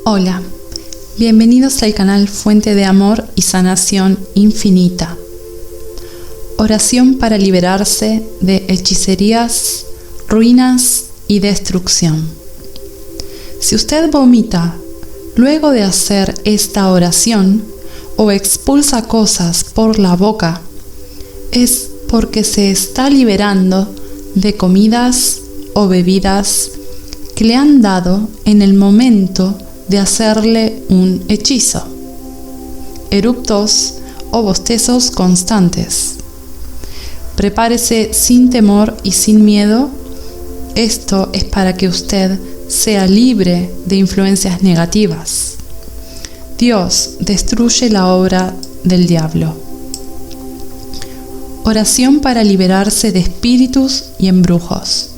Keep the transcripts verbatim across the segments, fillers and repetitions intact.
Hola, bienvenidos al canal Fuente de Amor y Sanación Infinita. Oración para liberarse de hechicerías, ruinas y destrucción. Si usted vomita luego de hacer esta oración o expulsa cosas por la boca, es porque se está liberando de comidas o bebidas que le han dado en el momento de hacerle un hechizo, eructos o bostezos constantes. Prepárese sin temor y sin miedo. Esto es para que usted sea libre de influencias negativas. Dios destruye la obra del diablo. Oración para liberarse de espíritus y embrujos.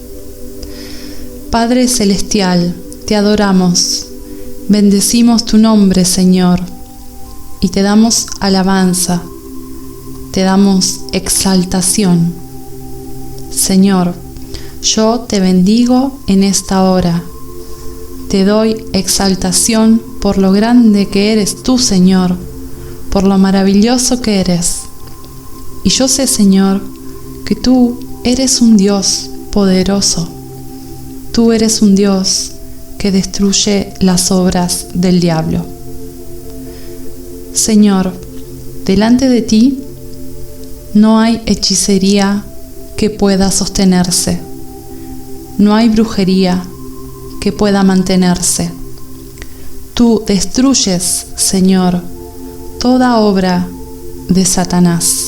Padre Celestial, te adoramos, bendecimos tu nombre, Señor, y te damos alabanza, te damos exaltación. Señor, yo te bendigo en esta hora, te doy exaltación por lo grande que eres tú, Señor, por lo maravilloso que eres. Y yo sé, Señor, que tú eres un Dios poderoso. Tú eres un Dios que destruye las obras del diablo. Señor, delante de ti no hay hechicería que pueda sostenerse. No hay brujería que pueda mantenerse. Tú destruyes, Señor, toda obra de Satanás.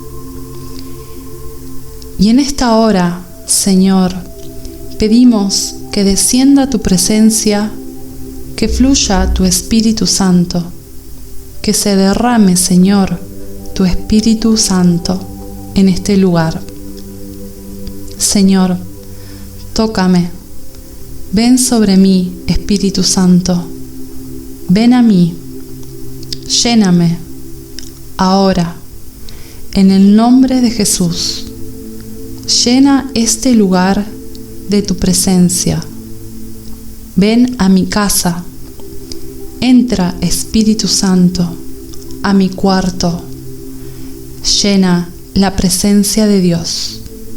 Y en esta hora, Señor, pedimos que descienda tu presencia, que fluya tu Espíritu Santo, que se derrame, Señor, tu Espíritu Santo en este lugar. Señor, tócame, ven sobre mí, Espíritu Santo, ven a mí, lléname, ahora, en el nombre de Jesús. Llena este lugar de tu presencia. Ven a mi casa. Entra, Espíritu Santo, a mi cuarto. Llena la presencia de Dios.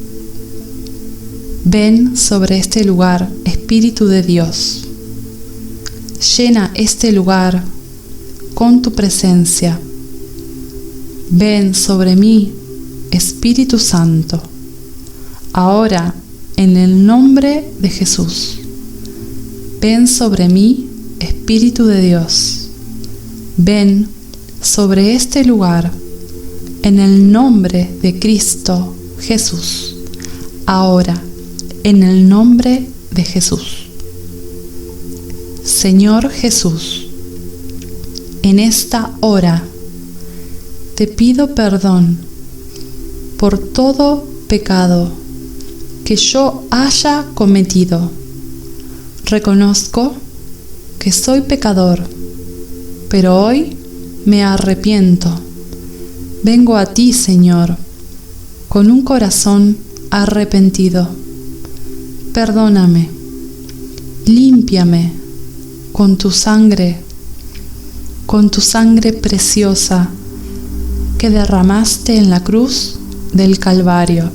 Ven sobre este lugar, Espíritu de Dios. Llena este lugar con tu presencia. Ven sobre mí, Espíritu Santo. Ahora, en el nombre de Jesús, ven sobre mí, Espíritu de Dios. Ven sobre este lugar, en el nombre de Cristo Jesús. Ahora, en el nombre de Jesús. Señor Jesús, en esta hora te pido perdón por todo pecado que yo haya cometido. Reconozco que soy pecador, pero hoy me arrepiento. Vengo a ti, Señor, con un corazón arrepentido. Perdóname, límpiame con tu sangre, con tu sangre preciosa que derramaste en la cruz del Calvario.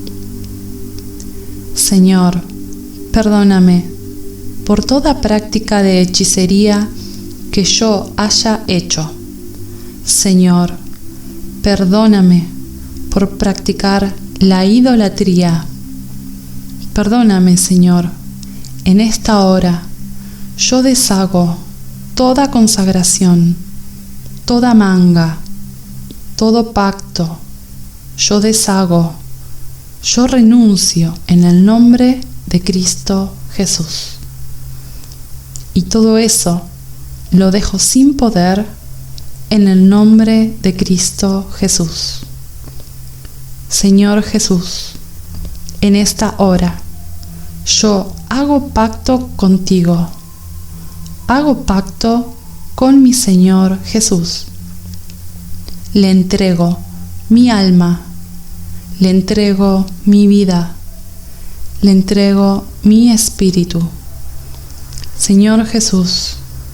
Señor, perdóname por toda práctica de hechicería que yo haya hecho. Señor, perdóname por practicar la idolatría. Perdóname, Señor, en esta hora yo deshago toda consagración, toda manga, todo pacto. Yo deshago, yo renuncio en el nombre de Cristo Jesús. Y todo eso lo dejo sin poder en el nombre de Cristo Jesús. Señor Jesús, en esta hora yo hago pacto contigo. Hago pacto con mi Señor Jesús. Le entrego mi alma. Le entrego mi vida, le entrego mi espíritu. Señor Jesús,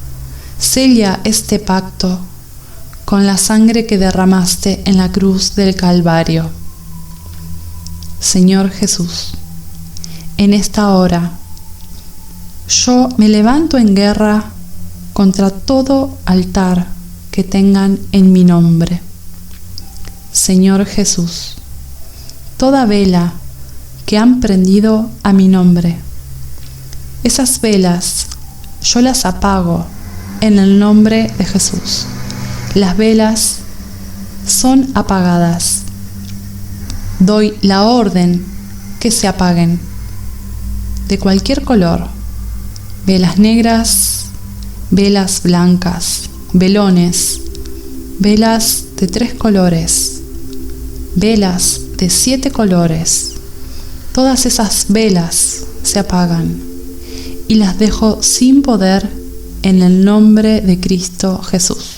sella este pacto con la sangre que derramaste en la cruz del Calvario. Señor Jesús, en esta hora, yo me levanto en guerra contra todo altar que tengan en mi nombre. Señor Jesús, toda vela que han prendido a mi nombre, esas velas yo las apago en el nombre de Jesús. Las velas son apagadas. Doy la orden que se apaguen, de cualquier color, velas negras, velas blancas, velones, velas de tres colores, velas de siete colores. Todas esas velas se apagan y las dejo sin poder en el nombre de Cristo Jesús.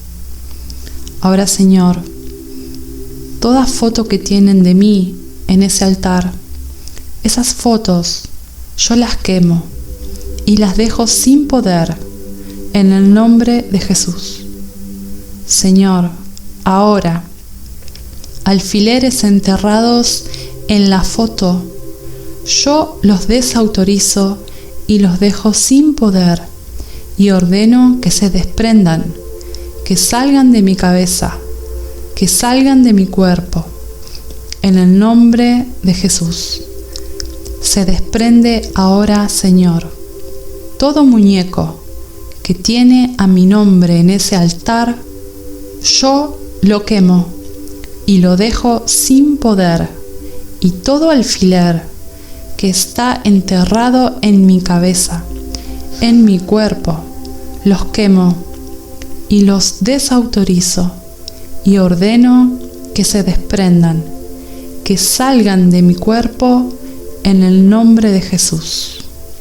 Ahora, Señor, toda foto que tienen de mí en ese altar, esas fotos yo las quemo y las dejo sin poder en el nombre de Jesús. Señor, ahora, alfileres enterrados en la foto, yo los desautorizo y los dejo sin poder y ordeno que se desprendan, que salgan de mi cabeza, que salgan de mi cuerpo, en el nombre de Jesús. Se desprende ahora, Señor, todo muñeco que tiene a mi nombre en ese altar, yo lo quemo y lo dejo sin poder, y todo alfiler que está enterrado en mi cabeza, en mi cuerpo, los quemo y los desautorizo y ordeno que se desprendan, que salgan de mi cuerpo en el nombre de Jesús.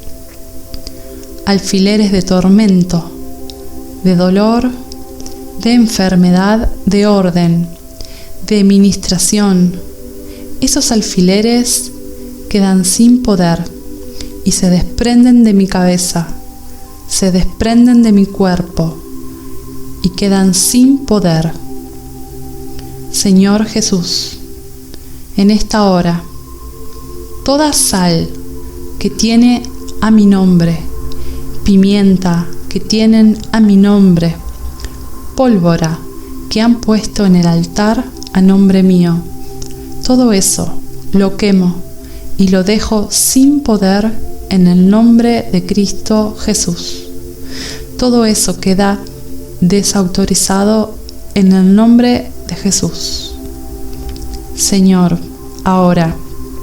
Alfileres de tormento, de dolor, de enfermedad, de orden, de ministración, esos alfileres quedan sin poder y se desprenden de mi cabeza, se desprenden de mi cuerpo y quedan sin poder. Señor Jesús, en esta hora, toda sal que tiene a mi nombre, pimienta que tienen a mi nombre, pólvora que han puesto en el altar a nombre mío, todo eso lo quemo y lo dejo sin poder en el nombre de Cristo Jesús. Todo eso queda desautorizado en el nombre de Jesús. Señor, ahora,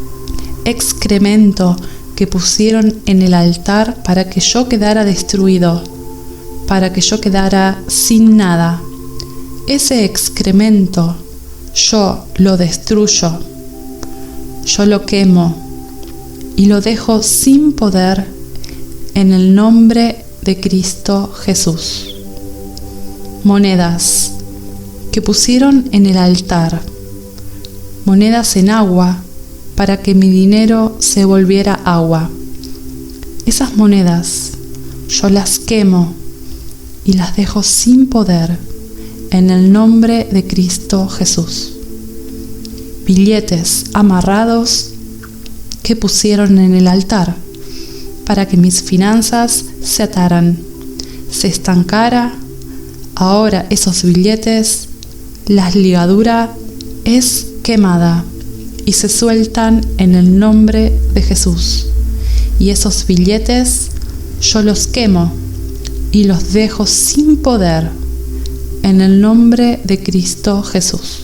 excremento que pusieron en el altar para que yo quedara destruido, para que yo quedara sin nada, ese excremento yo lo destruyo, yo lo quemo y lo dejo sin poder en el nombre de Cristo Jesús. Monedas que pusieron en el altar, monedas en agua para que mi dinero se volviera agua. Esas monedas yo las quemo y las dejo sin poder en el nombre de Cristo Jesús. Billetes amarrados que pusieron en el altar para que mis finanzas se ataran, se estancara. Ahora esos billetes, la ligadura es quemada y se sueltan en el nombre de Jesús. Y esos billetes yo los quemo y los dejo sin poder en el nombre de Cristo Jesús.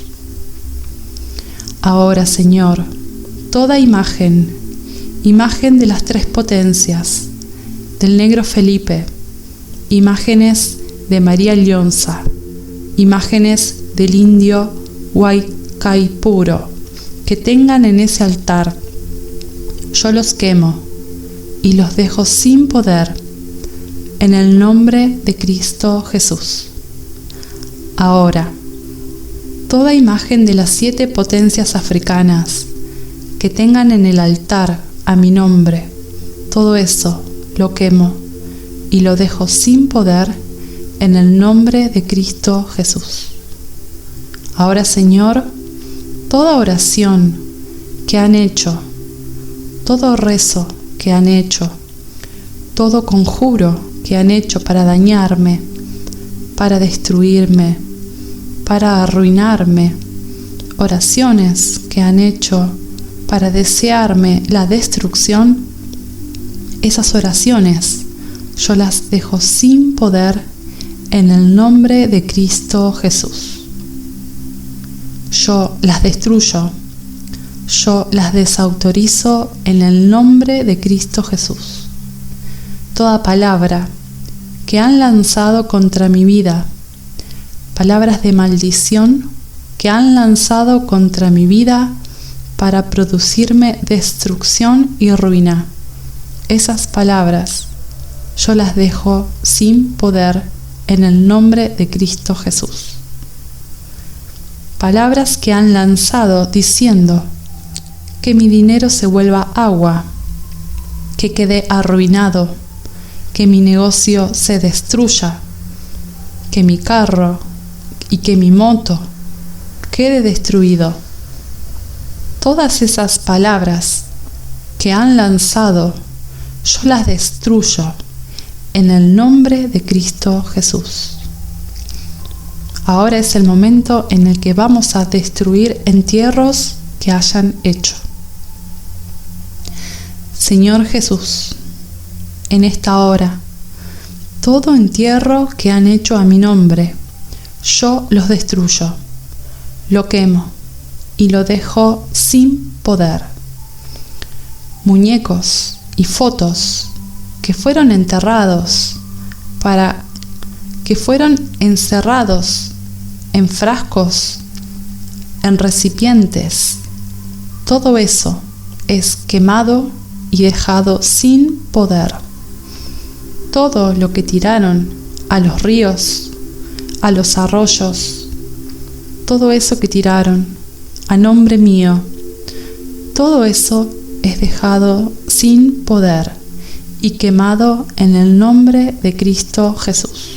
Ahora, Señor, toda imagen, imagen de las tres potencias, del negro Felipe, imágenes de María Lionza, imágenes del indio Huaycaipuro, que tengan en ese altar, yo los quemo y los dejo sin poder en el nombre de Cristo Jesús. Ahora, toda imagen de las siete potencias africanas que tengan en el altar a mi nombre, todo eso lo quemo y lo dejo sin poder en el nombre de Cristo Jesús. Ahora, Señor, toda oración que han hecho, todo rezo que han hecho, todo conjuro que han hecho para dañarme, para destruirme, para arruinarme, oraciones que han hecho para desearme la destrucción, esas oraciones yo las dejo sin poder en el nombre de Cristo Jesús. Yo las destruyo, yo las desautorizo en el nombre de Cristo Jesús. Toda palabra que han lanzado contra mi vida, palabras de maldición que han lanzado contra mi vida para producirme destrucción y ruina, esas palabras yo las dejo sin poder en el nombre de Cristo Jesús. Palabras que han lanzado diciendo que mi dinero se vuelva agua, que quede arruinado, que mi negocio se destruya, que mi carro y que mi moto quede destruido. Todas esas palabras que han lanzado, yo las destruyo en el nombre de Cristo Jesús. Ahora es el momento en el que vamos a destruir entierros que hayan hecho. Señor Jesús, en esta hora, todo entierro que han hecho a mi nombre, yo los destruyo, lo quemo y lo dejo sin poder. Muñecos y fotos que fueron enterrados para que fueron encerrados en frascos, en recipientes, todo eso es quemado y dejado sin poder. Todo lo que tiraron a los ríos, a los arroyos, todo eso que tiraron a nombre mío, todo eso es dejado sin poder y quemado en el nombre de Cristo Jesús.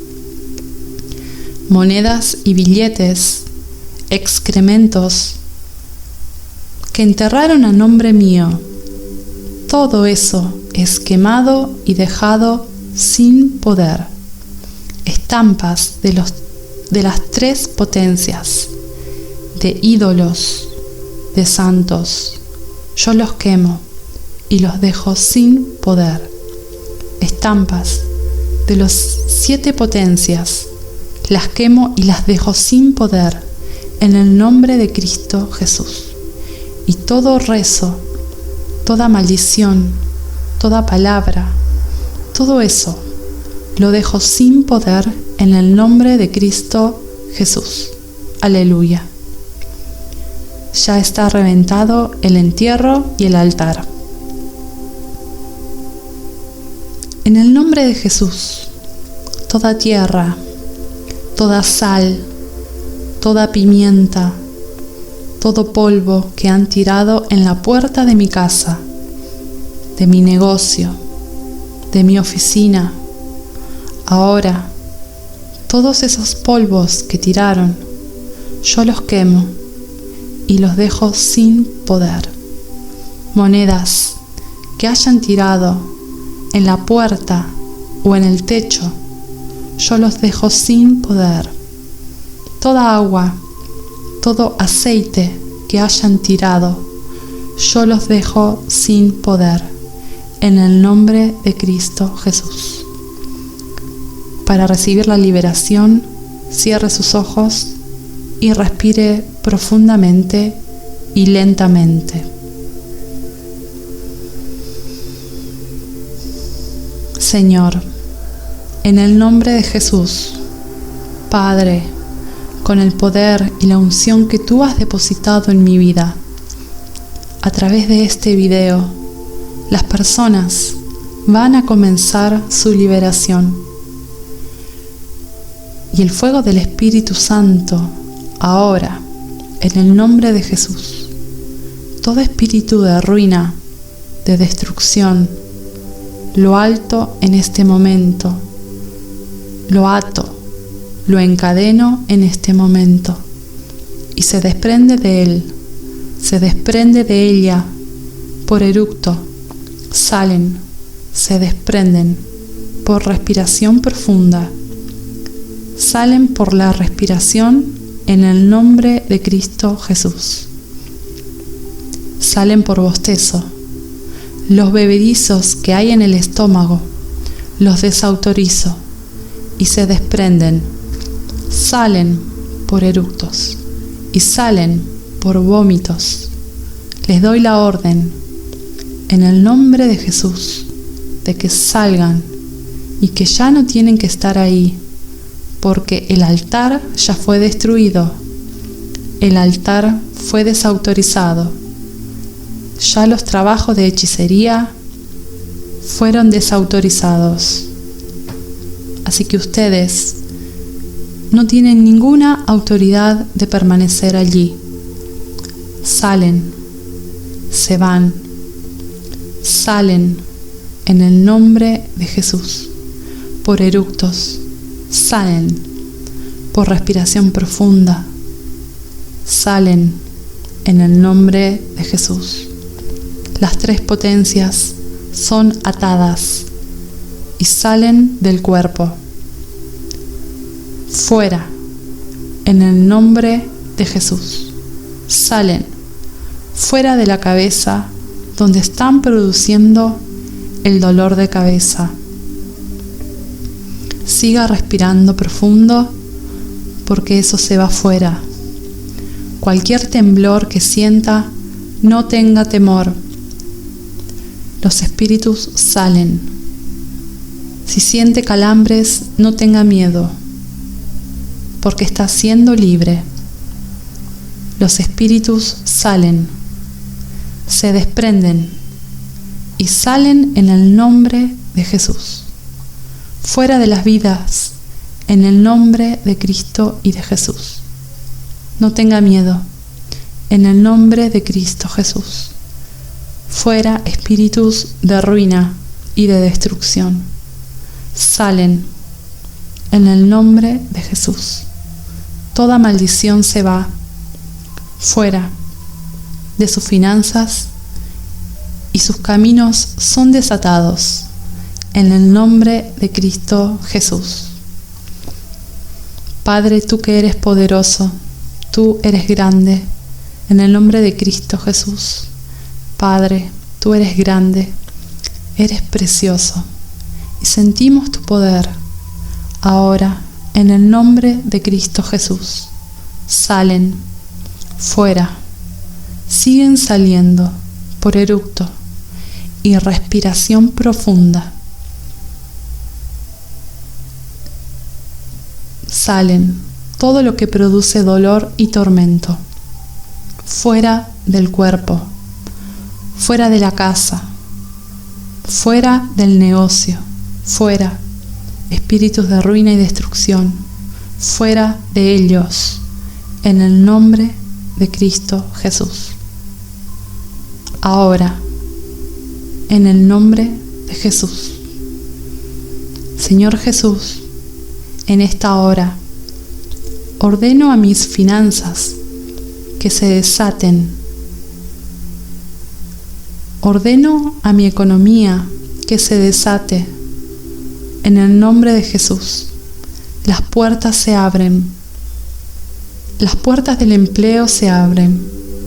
Monedas y billetes, excrementos que enterraron a nombre mío, todo eso es quemado y dejado sin poder. Estampas de, los, de las tres potencias, de ídolos, de santos, yo los quemo y los dejo sin poder. Estampas de las siete potencias, las quemo y las dejo sin poder en el nombre de Cristo Jesús. Y todo rezo, toda maldición, toda palabra, todo eso lo dejo sin poder en el nombre de Cristo Jesús. Aleluya. Ya está reventado el entierro y el altar. En el nombre de Jesús, toda tierra, toda sal, toda pimienta, todo polvo que han tirado en la puerta de mi casa, de mi negocio, de mi oficina, ahora, todos esos polvos que tiraron, yo los quemo y los dejo sin poder. Monedas que hayan tirado en la puerta o en el techo, yo los dejo sin poder. Toda agua, todo aceite que hayan tirado, yo los dejo sin poder, en el nombre de Cristo Jesús. Para recibir la liberación, cierre sus ojos y respire profundamente y lentamente. Señor, en el nombre de Jesús, Padre, con el poder y la unción que tú has depositado en mi vida, a través de este video, las personas van a comenzar su liberación. Y el fuego del Espíritu Santo, ahora, en el nombre de Jesús, todo espíritu de ruina, de destrucción, lo alto en este momento, lo ato, lo encadeno en este momento y se desprende de él, se desprende de ella por eructo, salen, se desprenden por respiración profunda, salen por la respiración en el nombre de Cristo Jesús. Salen por bostezo. Los bebedizos que hay en el estómago los desautorizo y se desprenden. Salen por eructos y salen por vómitos. Les doy la orden en el nombre de Jesús de que salgan y que ya no tienen que estar ahí, porque el altar ya fue destruido, el altar fue desautorizado, ya los trabajos de hechicería fueron desautorizados. Así que ustedes no tienen ninguna autoridad de permanecer allí. Salen, se van, salen en el nombre de Jesús, por eructos, salen por respiración profunda, salen en el nombre de Jesús. Las tres potencias son atadas y salen del cuerpo. Fuera, en el nombre de Jesús. Salen fuera de la cabeza donde están produciendo el dolor de cabeza. Siga respirando profundo porque eso se va fuera. Cualquier temblor que sienta, no tenga temor. Los espíritus salen. Si siente calambres, no tenga miedo, porque está siendo libre. Los espíritus salen, se desprenden y salen en el nombre de Jesús. Fuera de las vidas, en el nombre de Cristo y de Jesús. No tenga miedo, en el nombre de Cristo Jesús. Fuera espíritus de ruina y de destrucción. Salen en el nombre de Jesús. Toda maldición se va fuera de sus finanzas y sus caminos son desatados en el nombre de Cristo Jesús. Padre, tú que eres poderoso, tú eres grande, en el nombre de Cristo Jesús. Padre, tú eres grande, eres precioso y sentimos tu poder. Ahora, en el nombre de Cristo Jesús, salen fuera, siguen saliendo por eructo y respiración profunda. Salen todo lo que produce dolor y tormento, fuera del cuerpo, fuera de la casa, fuera del negocio, fuera, espíritus de ruina y destrucción, fuera de ellos, en el nombre de Cristo Jesús. Ahora, en el nombre de Jesús. Señor Jesús, en esta hora, ordeno a mis finanzas que se desaten. Ordeno a mi economía que se desate. En el nombre de Jesús, las puertas se abren. Las puertas del empleo se abren.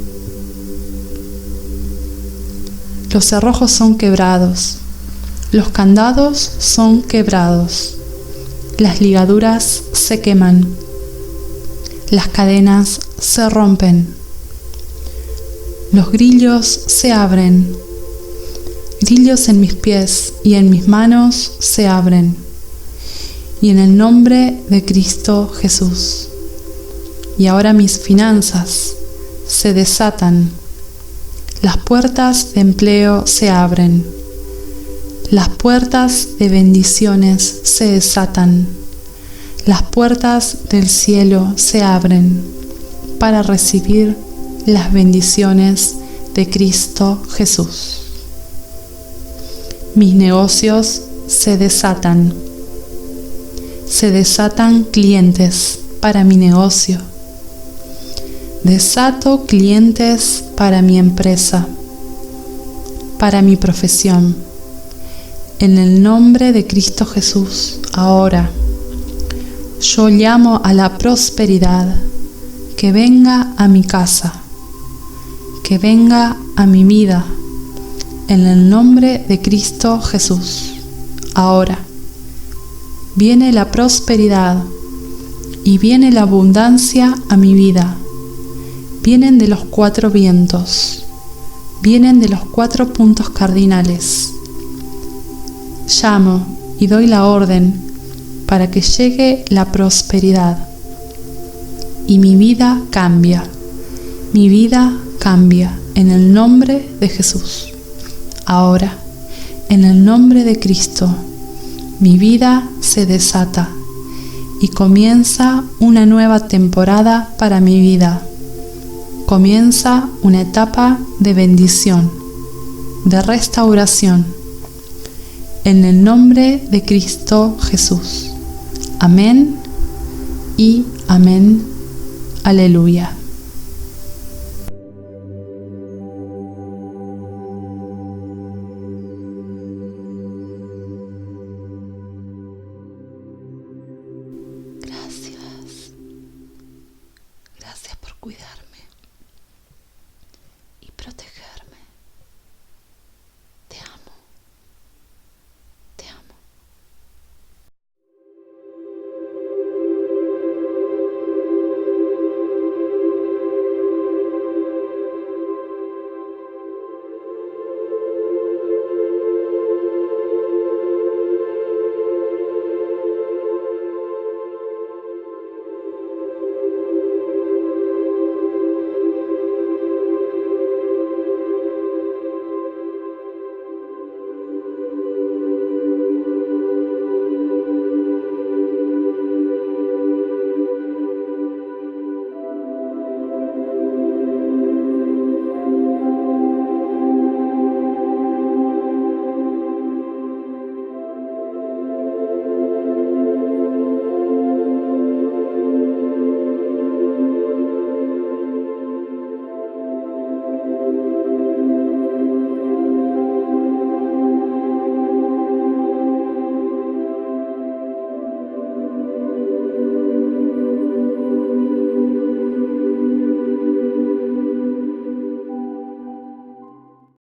Los cerrojos son quebrados. Los candados son quebrados. Las ligaduras se queman. Las cadenas se rompen. Los grillos se abren. Grillos en mis pies y en mis manos se abren. Y en el nombre de Cristo Jesús. Y ahora mis finanzas se desatan. Las puertas de empleo se abren. Las puertas de bendiciones se desatan. Las puertas del cielo se abren para recibir las bendiciones de Cristo Jesús. Mis negocios se desatan. se desatan clientes para mi negocio. Desato clientes para mi empresa, para mi profesión. En el nombre de Cristo Jesús, ahora, yo llamo a la prosperidad que venga a mi casa, que venga a mi vida, en el nombre de Cristo Jesús. Ahora, viene la prosperidad y viene la abundancia a mi vida. Vienen de los cuatro vientos, vienen de los cuatro puntos cardinales. Llamo y doy la orden para que llegue la prosperidad. Y mi vida cambia, mi vida cambia en el nombre de Jesús. Ahora, en el nombre de Cristo, mi vida se desata y comienza una nueva temporada para mi vida. Comienza una etapa de bendición, de restauración. En el nombre de Cristo Jesús. Amén y amén. Aleluya.